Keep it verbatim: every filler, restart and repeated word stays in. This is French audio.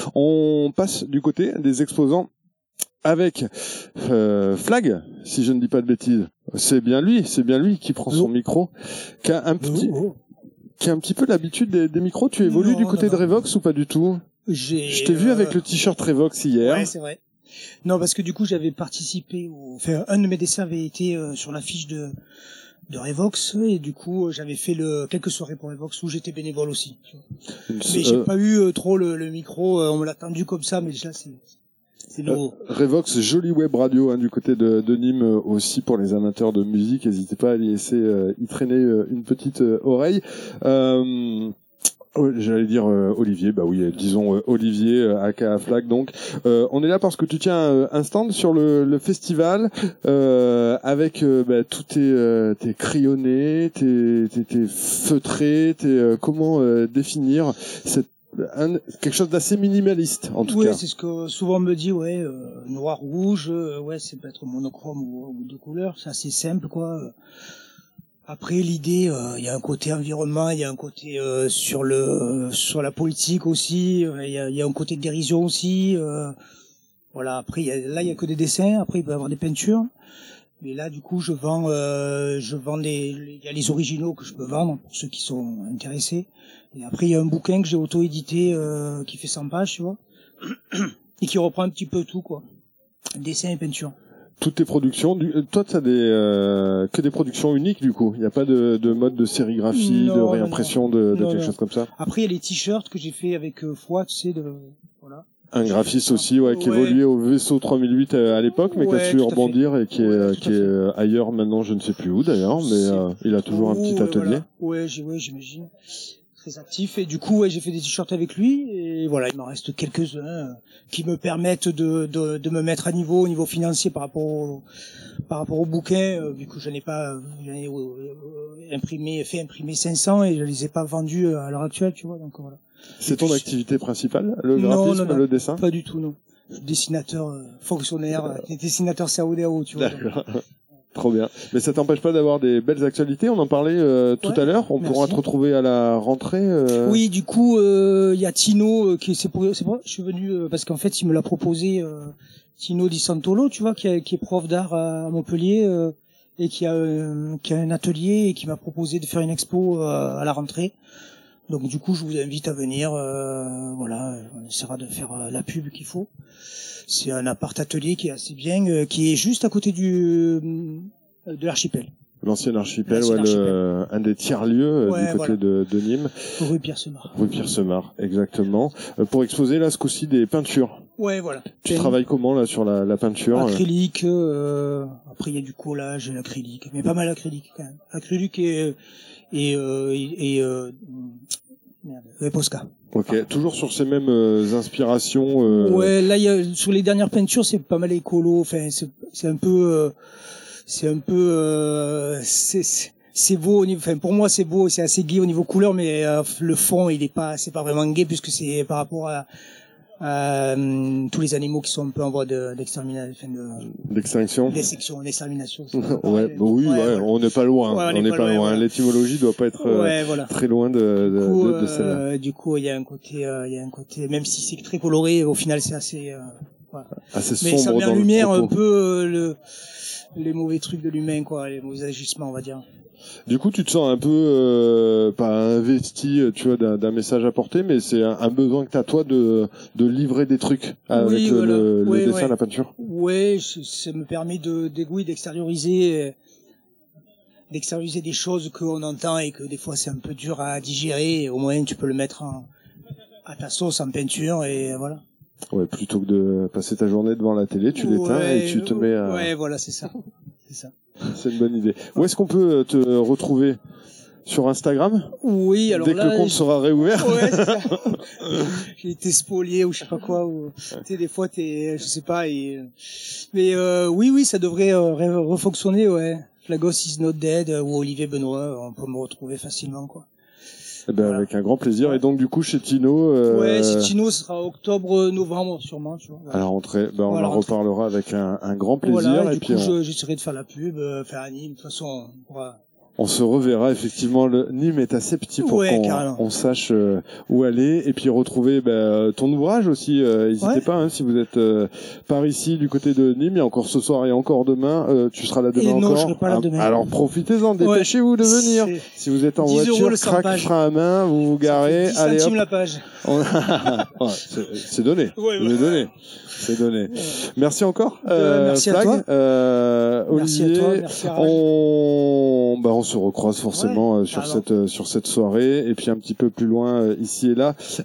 On passe du côté des exposants avec euh, Flag, si je ne dis pas de bêtises. C'est bien lui, c'est bien lui qui prend son micro, qui a un petit, qui a un petit peu l'habitude des, des micros. Tu évolues non, du côté non, de Revox ou pas du tout? J'ai, Je t'ai euh... vu avec le t-shirt Revox hier. Ouais, c'est vrai. Non, parce que du coup, j'avais participé au, enfin, un de mes dessins avait été euh, sur l'affiche de de Revox, et du coup j'avais fait le quelques soirées pour Revox où j'étais bénévole aussi. Mais euh... j'ai pas eu euh, trop le, le micro, euh, on me l'a tendu comme ça, mais déjà c'est c'est nouveau. Euh, Revox, jolie web radio hein, du côté de, de Nîmes euh, aussi pour les amateurs de musique. N'hésitez pas à y laisser euh, y traîner euh, une petite euh, oreille. Euh, J'allais dire euh, Olivier, bah oui, disons euh, Olivier, euh, aka Flag. Donc, euh, on est là parce que tu tiens euh, un stand sur le, le festival euh, avec euh, bah, tout tes, euh, tes crayonnés, tes, tes, tes feutrés, tes euh, comment euh, définir cette un, quelque chose d'assez minimaliste en tout oui, cas. Oui, c'est ce que souvent on me dit, ouais, euh, noir, rouge, euh, ouais, c'est peut-être monochrome ou, ou de couleur, c'est assez simple quoi. Après l'idée, il euh, y a un côté environnement, il y a un côté euh, sur le euh, sur la politique aussi, il euh, y, a, y a un côté de dérision aussi. Euh, voilà. Après y a, là il y a que des dessins, après il peut y avoir des peintures, mais là du coup je vends euh, je vends les il y a les originaux que je peux vendre pour ceux qui sont intéressés. Et après il y a un bouquin que j'ai auto-édité euh, qui fait cent pages, tu vois, et qui reprend un petit peu tout quoi, dessin et peinture. Toutes tes productions, du, toi tu as des euh, que des productions uniques du coup. Il n'y a pas de, de mode de sérigraphie, non, de réimpression, non, non. de, de non, quelque non. chose comme ça. Après il y a les t-shirts que j'ai fait avec euh, Foi, tu sais, de voilà. Un graphiste aussi, ouais, qui ouais. évoluait au vaisseau trois mille huit à l'époque, mais ouais, qui a su rebondir et qui est, ouais, qui est ailleurs maintenant, je ne sais plus où d'ailleurs, mais euh, il a toujours oh, un petit atelier. Voilà. Ouais, j'ai, ouais, j'imagine. Très actif, et du coup ouais, j'ai fait des t-shirts avec lui, et voilà, il m'en reste quelques-uns euh, qui me permettent de, de de me mettre à niveau au niveau financier par rapport au, par rapport au bouquin, euh, vu que je n'ai pas j'en ai, euh, imprimé fait imprimer cinq cents et je les ai pas vendus à l'heure actuelle, tu vois, donc voilà. C'est ton activité principale, le graphisme, non, non, non, le dessin? Pas du tout, non. Je suis dessinateur euh, fonctionnaire, euh, dessinateur C A O D A O, tu vois. D'accord. Donc. Trop bien. Mais ça t'empêche pas d'avoir des belles actualités. On en parlait euh, tout ouais, à l'heure. On merci. pourra te retrouver à la rentrée. Euh... Oui, du coup, il euh, y a Tino euh, qui c'est pour, c'est pour, je suis venu euh, parce qu'en fait, il me l'a proposé euh, Tino Di Santolo, tu vois, qui, a, qui est prof d'art à Montpellier euh, et qui a euh, qui a un atelier et qui m'a proposé de faire une expo euh, à la rentrée. Donc du coup, je vous invite à venir. Euh, voilà, on essaiera de faire euh, la pub qu'il faut. C'est un appart atelier qui est assez bien, euh, qui est juste à côté du euh, de l'archipel. L'ancien archipel, ouais, le, un des tiers-lieux ouais, du côté voilà. de, de Nîmes. Rue Pierre-Semard. Rue Pierre-Semard, exactement. Euh, pour exposer là ce coup-ci des peintures. Ouais, voilà. Tu Peine. travailles comment là sur la, la peinture? Acrylique. Euh, après il y a du collage, l'acrylique, mais pas mal acrylique quand même. Acrylique et et euh, et, et euh, merde, et Posca. Ok, ah. Toujours sur ces mêmes euh, inspirations. Euh... Ouais, là, il y a, sur les dernières peintures, c'est pas mal écolo. Enfin, c'est, c'est un peu, euh, c'est un peu, euh, c'est, c'est, c'est beau au niveau. Enfin, pour moi, c'est beau, c'est assez gai au niveau couleur, mais euh, le fond, il est pas, c'est pas vraiment gai puisque c'est par rapport à, à euh, tous les animaux qui sont un peu en voie de, d'extermination, enfin de, d'extinction, d'extinction, d'extermination. ouais, bah oui, ouais, ouais, voilà. On n'est pas loin, ouais, on n'est pas, pas loin. loin. Voilà. L'étymologie doit pas être ouais, euh, voilà. très loin de, de, coup, de, de celle-là. Euh, du coup, il y a un côté, euh, il y a un côté, même si c'est très coloré, au final, c'est assez, euh, voilà. assez sombre. Mais ça met en dans lumière un peu euh, le, les mauvais trucs de l'humain, quoi, les mauvais agissements, on va dire. Du coup, tu te sens un peu euh, pas investi, tu vois, d'un, d'un message à porter, mais c'est un, un besoin que t'as toi de de livrer des trucs avec oui, le, voilà. le, le ouais, dessin, ouais. la peinture. Ouais, ça me permet de d'égouiller, d'extérioriser, d'extérioriser des choses qu'on entend et que des fois c'est un peu dur à digérer. Et au moins, tu peux le mettre en, à ta sauce en peinture et voilà. Ouais, plutôt que de passer ta journée devant la télé, tu l'éteins ouais, et tu te mets à... Ouais, voilà, c'est ça. C'est ça. C'est une bonne idée. Où est-ce qu'on peut te retrouver? Sur Instagram? Oui, alors dès là, que le compte je... sera réouvert. Ouais, c'est ça. J'ai été spolié ou je sais pas quoi. Ou... Tu sais, des fois, t'es, je sais pas. Et... Mais euh, oui, oui, ça devrait euh, refonctionner, ouais. Flagos is not dead euh, ou Olivier Benoît, on peut me retrouver facilement, quoi. Eh ben, voilà. Avec un grand plaisir. Ouais. Et donc, du coup, chez Tino... Euh... Ouais, chez Tino, ce sera octobre, novembre, sûrement, tu vois. Voilà. À la rentrée, ben, on voilà, en reparlera avec un, un grand plaisir. Voilà, et, et du puis coup, on... j'essaierai de faire la pub, euh, faire Anime. De toute façon, on pourra... on se reverra effectivement. Le Nîmes est assez petit pour ouais, qu'on on sache euh, où aller et puis retrouver bah, ton ouvrage aussi. N'hésitez euh, ouais. pas hein, si vous êtes euh, par ici du côté de Nîmes. Il y a encore ce soir et encore demain. Euh, tu seras là demain et encore. Non, je serai pas là demain. Alors profitez-en, dépêchez-vous de venir. Si vous êtes en voiture, crac, frein à main, vous vous garez. dix allez hop. la page. ouais, c'est donné. Ouais, ouais. C'est donné. C'est donné. Ouais. Merci encore. Euh, merci Flag. à toi. Euh, Olivier, merci à toi. Merci à on, bah, on se recroise forcément ouais, euh, sur cette euh, sur cette soirée et puis un petit peu plus loin euh, ici et là